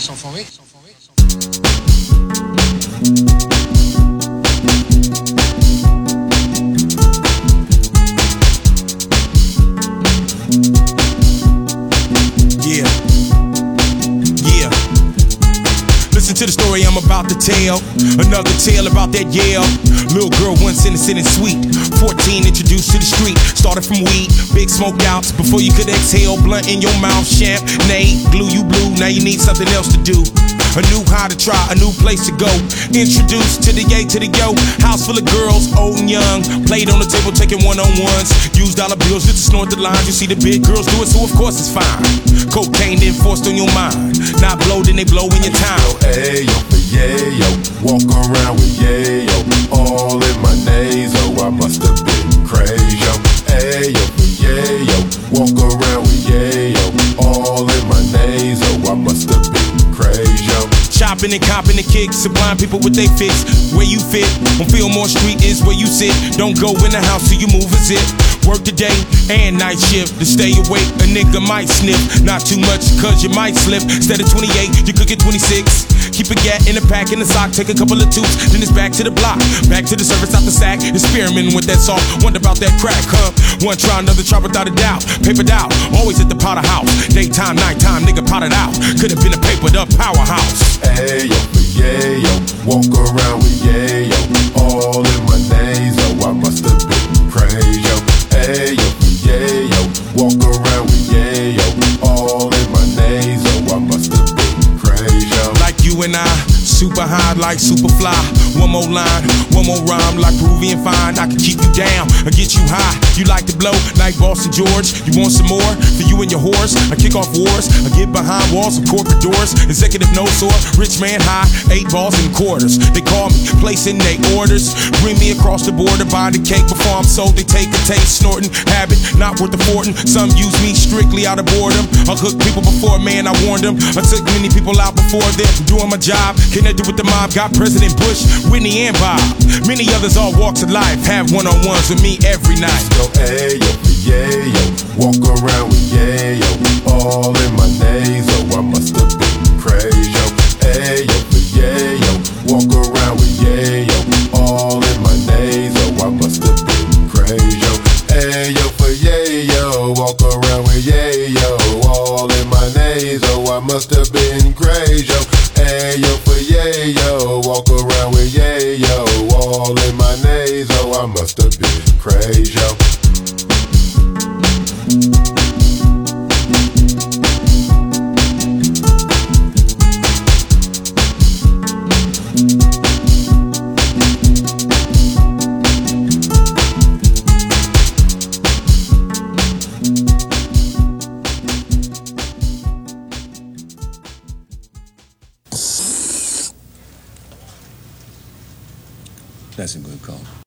Yeah. Yeah. Listen to the story I'm about to tell. Another tale about that Yale. Little girl once innocent and sweet. 14 introduced to the street. Started from weed, big smoke outs. Before you could exhale, blunt in your mouth. Champagne, glue you blue. Now you need something else to do. A new high to try, a new place to go. Introduced to the yay, to the yo. House full of girls, old and young. Played on the table, taking one-on-ones. Used dollar bills just to snort the lines. You see the big girls do it, so of course it's fine. Cocaine then forced on your mind. Not blow, then they blow in your time. Ayo, yayo, walk around with yayo, all in my naso. I must have been crazy. Ayo, yayo, walk around with yayo, all in my naso. I must have been crazy. Chopping and copping the kicks, supplying people with they fix. Where you fit, on Fillmore Street is where you sit. Don't go in the house till you move a zip. Work the day and night shift. To stay awake, a nigga might sniff. Not too much, cause you might slip. Instead of 28, you could get 26. Keep a gat in a pack, in the sock, take a couple of tubes, then it's back to the block. Back to the service out the sack, experimenting with that salt. Wonder about that crack, huh? One try, another try without a doubt. Papered out, always at the Potter House. Daytime, nighttime, nigga potted out. Could've been a papered up powerhouse. Ayo, yayo, walk around with yayo, all in my naso. I must have been crazy. Ayo, yayo, walk around with yayo, all in my naso. I must have been crazy. Like you and I, super high like Superfly. One more line, one more rhyme like Peruvian fine. I can keep you down or get you high. You like to blow like Boston George. You want some more for you and your horse? I kick off wars, I get behind walls of corporate doors. Executive no sore, rich man high, 8 balls and quarters. They call me, placing they orders. Bring me across the border, buying the cake before I'm sold. They take a taste, snorting, habit, not worth affording. Some use me strictly out of boredom. I hook people before, man, I warned them. I took many people out before them, doing my job, connected with the mob. Got President Bush, Whitney and Bob. Many others all walks of life, have one-on-ones with me every night. Go ayo, yayo, walk around with yayo, all in my naso. I must have been crazy. Ayo, yayo, walk around with yayo, all in my naso. I must have been crazy. Ayo, yayo, walk around with yayo, all in my naso. I must have been crazy. Ayo, yayo, walk around with yayo, all in my naso. I must have been crazy. That's a good call.